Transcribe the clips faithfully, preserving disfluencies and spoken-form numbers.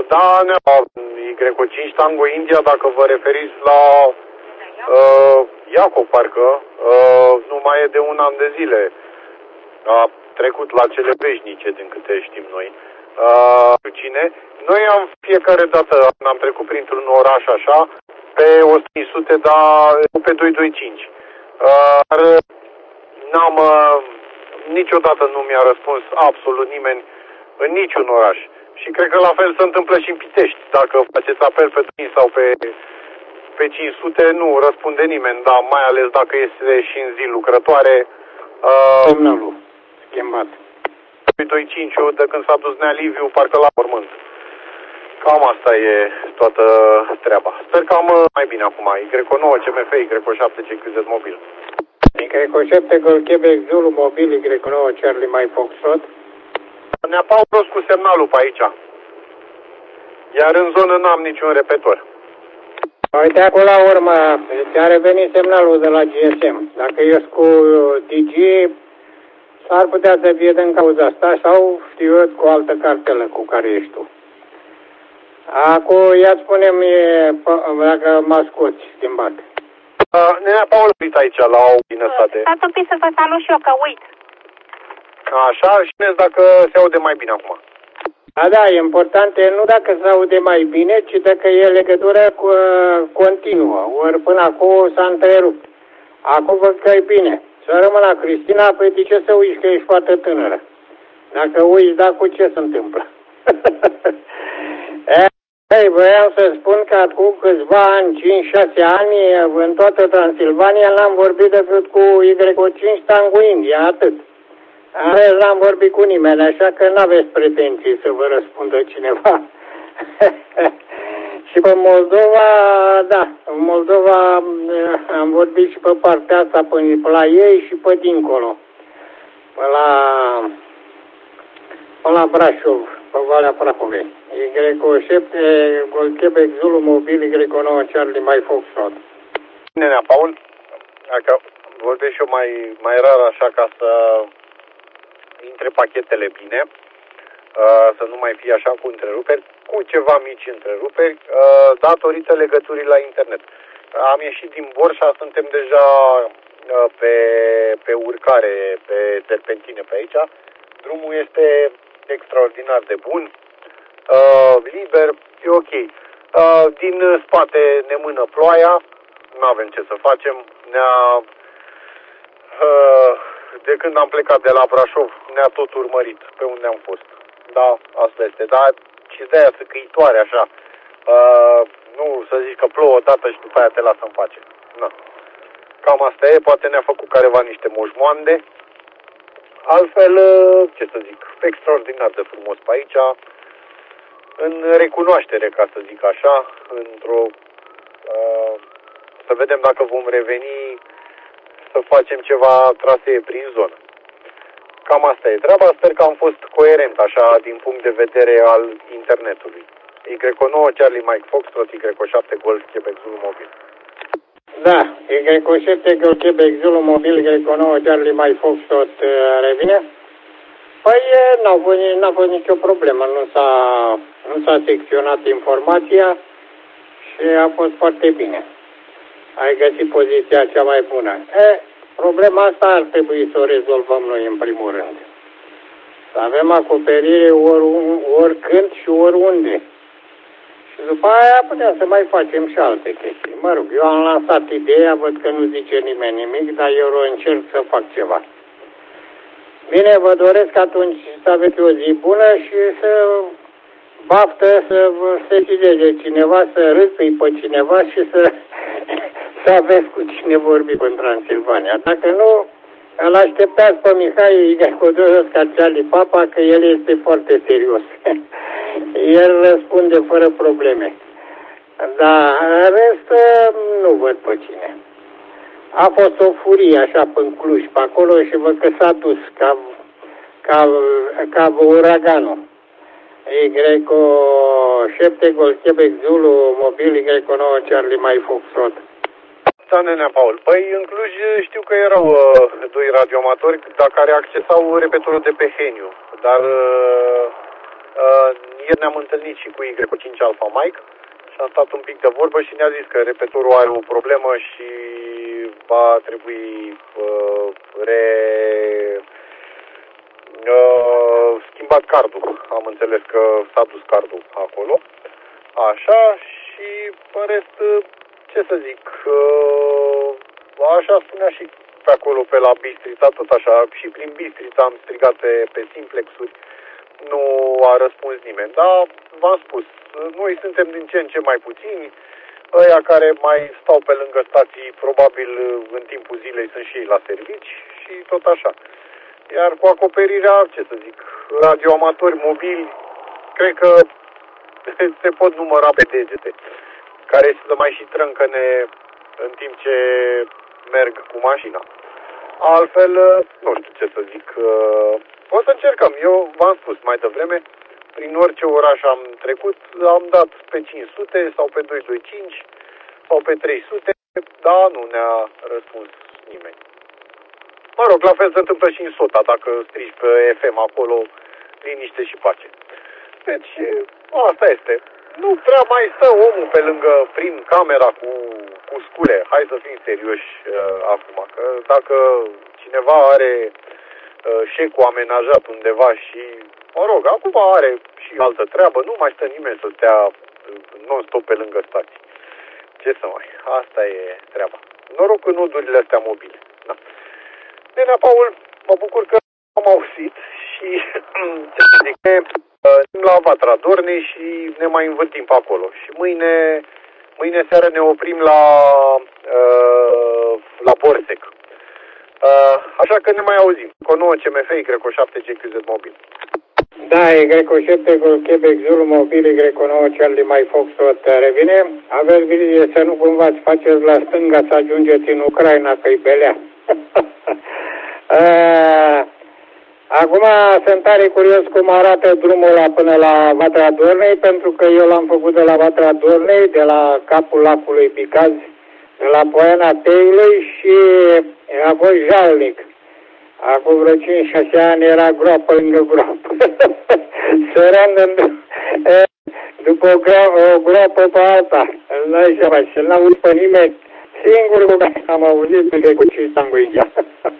da, Y cinci Tango India, dacă vă referiți la uh, Iacob, parcă, uh, nu mai e de un an de zile. A trecut la cele veșnice, din câte știm noi. Uh, cine? Noi am fiecare dată, am trecut printr-un oraș așa, pe o sută, dar pe doi doi cinci. Uh, n-am, uh, niciodată nu mi-a răspuns absolut nimeni în niciun oraș. Și cred că la fel se întâmplă și în Pitești. Dacă faceți apel pe doi sau pe, pe cinci sute, nu răspunde nimeni, dar mai ales dacă este și în zi lucrătoare. Uh, Semnalul schimbat. doi doi cinci, de când s-a dus Nea Liviu, parcă la mormânt. Cam asta e toată treaba. Sper că am mai bine acum. Y nouă C M F, Y șapte C Q Z mobil. Y șapte Golf Quebec Zulu mobil, Y nouă Charlie Mike Foxtrot. Ne-a pauzat cu semnalul pe aici. Iar în zonă n-am niciun repetor. Uite, acolo la urmă, ți-a revenit semnalul de la G S M. Dacă ești cu D G, s-ar putea să fie din cauza asta sau, știu eu, cu altă cartelă cu care ești tu. Acum, ia spune-mi dacă mă scoți schimbat. Uh, Ne-a pauzat aici, la o binătate. Stați un pic să vă salut și eu, că uit. Așa, și ne dacă se aude mai bine acum. Da, da, important e nu dacă se aude mai bine, ci dacă e legătură cu, continuă. Ori până acum s-a întrerupt. Acum văd că e bine. Să rămână Cristina, păi de ce să uiți că ești foarte tânără? Dacă uiți, da, cu ce se întâmplă? Ei, voiam să spun că acum câțiva ani, cinci șase ani, în toată Transilvania n-am vorbit decât cu Y cinci Tango India, atât. În rest n-am vorbit cu nimeni, așa că n-aveți pretenții să vă răspundă cineva. Și pe Moldova, da, în Moldova am vorbit și pe partea asta, până la ei și pe dincolo. Până la, până la Brașov, pe Valea Prahovei. Y șapte, Golf Quebec Zulu mobil, Y nouă Charlie Mike Foxtrot. Bine, Nea Paul, dacă vorbesc și eu mai, mai rar așa ca să intre pachetele bine, uh, să nu mai fie așa cu întreruperi, cu ceva mici întreruperi, uh, datorită legăturii la internet. Am ieșit din Borșa, suntem deja uh, pe, pe urcare, pe serpentine pe aici. Drumul este extraordinar de bun, uh, liber, e ok. Uh, din spate ne mână ploaia, nu avem ce să facem, ne-a... Uh, de când am plecat de la Brașov, ne-a tot urmărit pe unde am fost. Da, asta este. Dar și de-aia săcăitoare așa. Uh, nu să zici că plouă odată și după aia te lasă în pace. Na. Cam asta e. Poate ne-a făcut careva niște moșmoande. Altfel, uh, ce să zic, extraordinar de frumos pe aici. În recunoaștere, ca să zic așa. Într-o... Uh, să vedem dacă vom reveni să facem ceva trasee prin zonă. Cam asta e treaba. Sper că am fost coerent așa din punct de vedere al internetului. Y nouă Charlie Mike Foxtrot, Y șapte Golf Quebec Zulu mobil. Da, Y șapte Golf Quebec Zulu mobil, Y nouă Charlie Mike Foxtrot revine. Păi n-a fost, n-a fost nicio problemă, nu s-a, nu s-a secționat informația și a fost foarte bine. Ai găsit poziția cea mai bună. E, problema asta ar trebui să o rezolvăm noi în primul rând. Să avem acoperire ori, oricând și oriunde. Și după aia putem să mai facem și alte chestii. Mă rog, eu am lansat ideea, văd că nu zice nimeni nimic, dar eu încerc să fac ceva. Bine, vă doresc atunci să aveți o zi bună și să baftă, să vă sesizeze cineva, să râsui pe cineva și să... să aveți cu cine vorbi în Transilvania. Dacă nu, îl așteptați pe Mihai Igacodoros ca Charlie Papa, că el este foarte serios. El răspunde fără probleme. Dar în rest, nu văd pe cine. A fost o furie așa pe Cluj, pe acolo și văd că s-a dus ca, ca, ca uraganul. Y șapte Golf Quebec Zulu mobil, Y nouă Charlie Mike Foxtrot. Da, Nenea Paul. Păi în Cluj știu că erau uh, doi radioamatori, dar care accesau repetorul de pe Heniu. Dar uh, Uh, ieri ne-am întâlnit și cu Y cu cinci Alpha Mike și am stat un pic de vorbă și ne-a zis că repetorul are o problemă și va trebui uh, re... Uh, schimbat cardul. Am înțeles că s-a dus cardul acolo. Așa, și în rest, ce să zic, uh, așa spunea și pe acolo, pe la Bistrița, tot așa, și prin Bistrița am strigat pe, pe simplexuri, nu a răspuns nimeni. Dar v-am spus, noi suntem din ce în ce mai puțini, ăia care mai stau pe lângă stații, probabil în timpul zilei sunt și ei la servici și tot așa. Iar cu acoperirea, ce să zic, radioamatori mobili, cred că se pot număra pe degete, care să mai și trâncăne în timp ce merg cu mașina. Altfel, nu știu ce să zic, o să încercăm. Eu v-am spus mai devreme, prin orice oraș am trecut, am dat pe cinci sute sau pe doi doi cinci sau pe trei sute, dar nu ne-a răspuns nimeni. Mă rog, la fel se întâmplă și în Sota, dacă strigi pe F M acolo, liniște și pace. Deci, asta este. Nu prea mai stă omul pe lângă, prin camera cu, cu scule. Hai să fim serioși uh, acum, că dacă cineva are uh, șecul amenajat undeva și, mă rog, acum are și altă treabă, nu mai stă nimeni să stea non-stop pe lângă stații. Ce să mai, asta e treaba. Noroc în nodurile astea mobile. Da. Bine, Paul, mă bucur că am auzit și, ce să zic, ne la Vatra Dornei și ne mai învârtim pe acolo. Și mâine, mâine seară ne oprim la, uh, la Borsec. Uh, așa că ne mai auzim. Cu o nouă C M F, Y O șapte G Q Z mobil. Da, Y O șapte Quebec Zulu mobil, Y O nouă Charlie Mike Foxtrot revine. Aveți grijă să nu cumva să faceți la stânga să ajungeți în Ucraina, că-i belea. uh, Acum sunt tare curios cum arată drumul ăla până la Vatra Dornei, pentru că eu l-am făcut de la Vatra Dornei, de la capul lacului Bicaz, de la Poiana Teiului și a fost jalnic. Acum vreo cinci șase ani era groapă lângă groapă. Săream după o, gro- o groapă pe alta. Nu știu mai, să n-auzi pe nimeni. Singur cu care am auzit pe cu cinci sanguigea.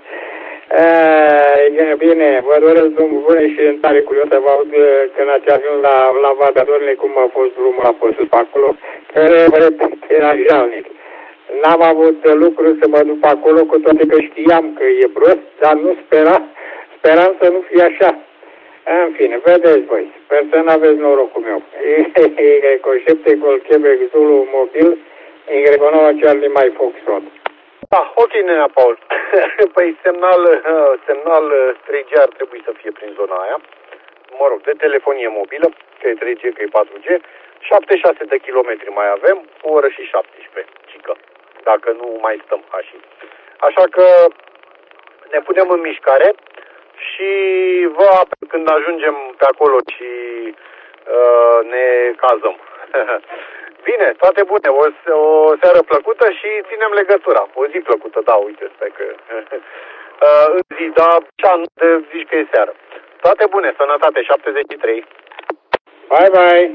E, bine, vă doresc drumul bun și sunt tare curios să vă aud când ați ajuns la, la Vatra Dornei, cum a fost drumul a fost pe acolo, care, repet, era jalnic. N-am avut lucru să mă duc acolo, cu toate că știam că e prost, dar nu spera, speram să nu fie așa. În fine, vedeți voi, sper să n-aveți norocul meu. Y O șapte Golf Quebec Zulu mobil, Y O nouă Charlie Mike Foxtrot. Da, ok, nenea Paul. Păi semnal, semnal trei G ar trebui să fie prin zona aia. Mă rog, de telefonie mobilă, că e trei G, că e patru G. șaptezeci și șase de kilometri mai avem, o oră și șaptesprezece, cică, dacă nu mai stăm așa. Așa că ne punem în mișcare și vă apel când ajungem pe acolo și uh, ne cazăm. Bine, toate bune, o, o seară plăcută și ținem legătura. O zi plăcută, da, uite, stai că... uh, în zi, da, și de zici că e seară. Toate bune, sănătate, șaptezeci și trei. Bye, bye!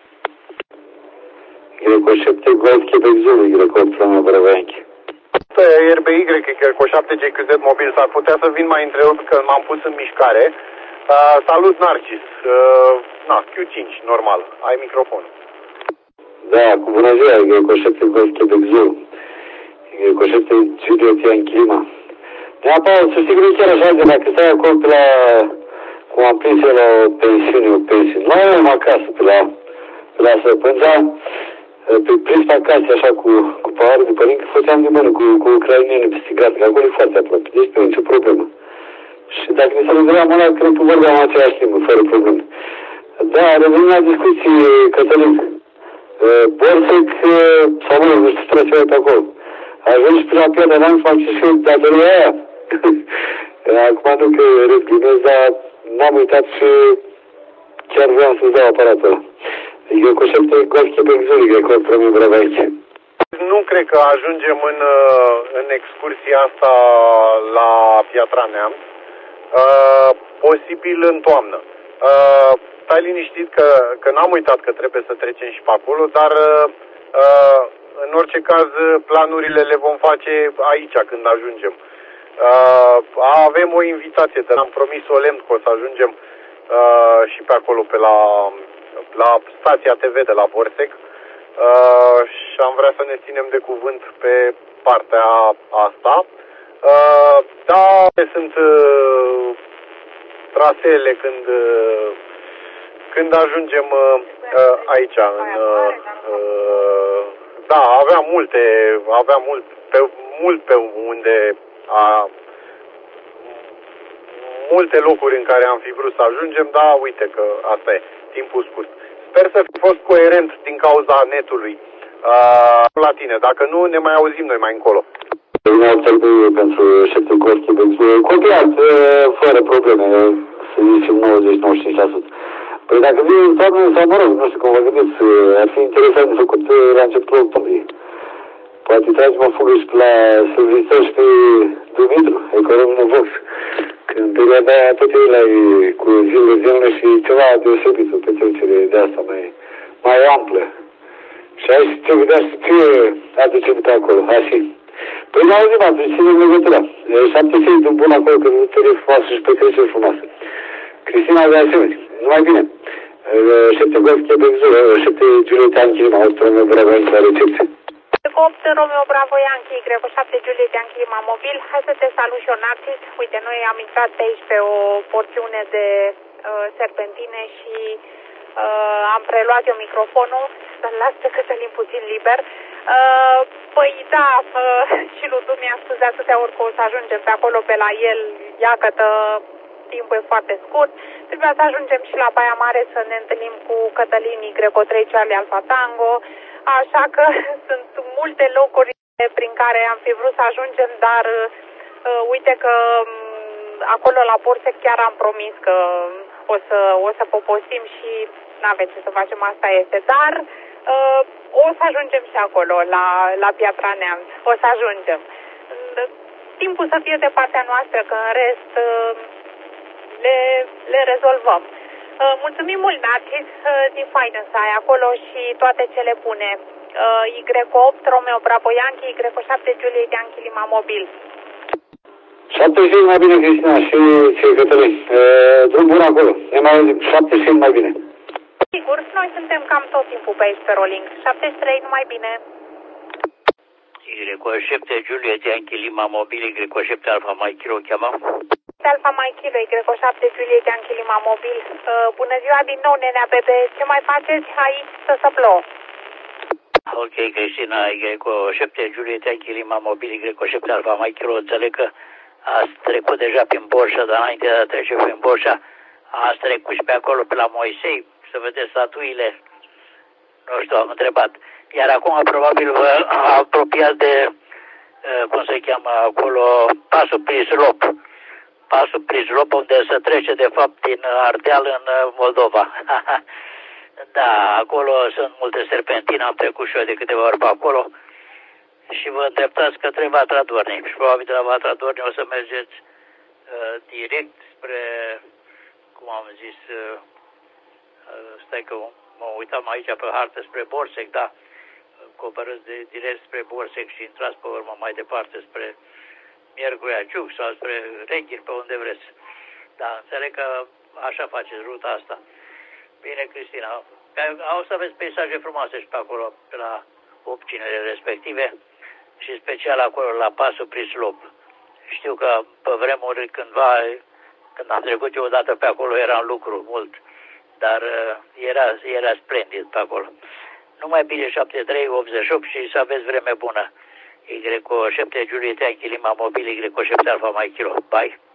Y O șapte Golf Quebec Zulu, Y O opt Brăvenchi. R B Y, Y O șapte G Q Z mobil, s-ar putea să vin mai întrerupt că m-am pus în mișcare. Uh, salut, Narcis. Uh, na, Q cinci, normal. Ai microfonul. Da, cu bună ziua, Y O șapte Golf Quebec Zulu. Y O șapte Studio Tian Clima. Da, Paul, să știi că nu chiar așa, de dacă stai acolo pe la... cum am prins eu la o pensiune, o pensiune. Nu am acasă, pe la... pe la Săpânța, pe prins pe acasă, așa, cu, cu paharul de părinte, că făceam de mână cu, cu ucraineni pe stigat, că acolo e foarte aproape. Deci nu e nicio problemă. Și dacă ne se rezolvam ăla, cred că vorbeam aceeași limbă, fără probleme. Da, revenim la discuții, Cătălin. Borsec, sau mă, nu știu ce trebuie să pe acolo. Ajungi pe la Piatra Neamț, fac și eu datoria aia. Acum nu că râd glumesc, dar n-am uitat și chiar vreau să-ți dau aparatul ăla. Y O șapte Golf Quebec Zulu, Y O opt Brăvenchi. Nu cred că ajungem în, în excursia asta la Piatra Neamț. Uh, posibil în toamnă. Uh, stai liniștit că, că n-am uitat că trebuie să trecem și pe acolo, dar uh, în orice caz planurile le vom face aici când ajungem. Uh, avem o invitație, dar am promis solemn că o să ajungem uh, și pe acolo, pe la, la stația T V de la Borsec. Uh, și am vrea să ne ținem de cuvânt pe partea asta. Uh, da, sunt uh, traseele când, uh, când ajungem uh, uh, aici. În, uh, uh, da, aveam multe, aveam mult pe, mult pe unde a, multe locuri în care am fi vrut să ajungem, dar uite că asta e, timpul scurt. Sper să fi fost coerent din cauza netului uh, la tine. Dacă nu, ne mai auzim noi mai încolo. Pentru șeptul Gorski, copiat, fără probleme, să zicem nouăzeci nouăzeci și cinci la sută. Păi dacă vine în toamnă sau mă rog, nu știu cum vă gândiți, ar fi interesant de făcut la începutul octombrie. Poate tragem o fugă și pe la Silvițăr și pe Dumitru, economul Vox. Că în perioada aia tot el ai cu zile zilele și ceva deosebit, o petrecere de asta mai, mai amplă. Și aici trebuie de să fie aducem pe acolo, așa. Păi ne auzim atunci, ținem legătura. șapte sei de bun acolo, că lucruri frumoase și petreceri frumoase. Cristina de asemenea, numai bine. șapte Golf Quebec Zulu, șapte Juliet Anchilima, opt Romeo Bravo Yankee la recepție. opt Romeo Bravo Yankee, Greco șapte Juliet Anchilima mobil. Hai să te salut și eu, Narcis. Uite, noi am intrat pe aici pe o porțiune de uh, serpentine și uh, am preluat eu microfonul să-l las pe Cătălin puțin liber. Uh, păi da, uh, și lui Tu mi-a spus de atâtea ori că o să ajungem pe acolo, pe la el, iată, timpul e foarte scurt. Trebuia să ajungem și la Baia Mare să ne întâlnim cu Cătălin Greco trei Charlie Alfa Tango, așa că sunt multe locuri prin care am fi vrut să ajungem, dar uh, uite că um, acolo la Borsec chiar am promis că o să, o să poposim și n-aveți ce să facem, asta este, dar uh, o să ajungem și acolo, la, la Piatra Neamț, o să ajungem. Timpul să fie de partea noastră, că în rest uh, le, le rezolvăm. Uh, mulțumim mult, Narcis, uh, din faină să ai acolo și toate cele bune. Uh, Y opt Romeo Bravo Yankee, Y șapte Juliet Yankee Lima mobil. șapte și mai bine, Cristina, și ție, Cătălin. Uh, drum bun acolo, ne mai auzim, șapte și mai bine. Sigur, noi suntem cam tot timpul pe aici pe rolling. șaptezeci și trei, numai bine. Y șapte Juliet Yankee Lima mobil, Y șapte Alfa Mike Kilo cheamă. Alfa Mike Kilo, Y șapte Juliet Yankee Lima mobil. Uh, bună ziua din nou, nenea Bebe. Ce mai faceți aici să se plouă? Ok, Cristina, Y șapte Juliet Yankee Lima mobil, Y șapte Alfa Mike Kilo. Înțeleg că ați trecut deja prin Borșa, dar înainte de a trece prin Borșa, ați trecut și pe acolo, pe la Moisei, să vedeți statuile. Nu știu, am întrebat. Iar acum probabil vă apropiați de, cum se cheamă acolo, pasul Prislop. Pasul Prislop, unde se trece de fapt din Ardeal în Moldova. Da, acolo sunt multe serpentine, am trecut și eu de câteva ori pe acolo. Și vă îndreptați către Vatra Dornei. Și probabil de la Vatra Dornei o să mergeți uh, direct spre, cum am zis, uh, stai că mă uitam aici pe hartă, spre Borsec, da, coborâți de, direct spre Borsec și intrați pe urmă mai departe spre Miercurea Ciuc sau spre Renghir, pe unde vreți. Da, înțeleg că așa faceți ruta asta. Bine, Cristina, o să aveți peisaje frumoase și pe acolo, pe la opțiunile respective și special acolo la pasul Prislop. Știu că pe vremuri cândva, când am trecut eu odată pe acolo, era în lucru mult, dar era, era splendid pe acolo. Numai bine șapte trei optzeci și opt și să aveți vreme bună. Y șapte Juliet Yankee Lima mobil, Y șapte Alfa Mike Kilo. Bye!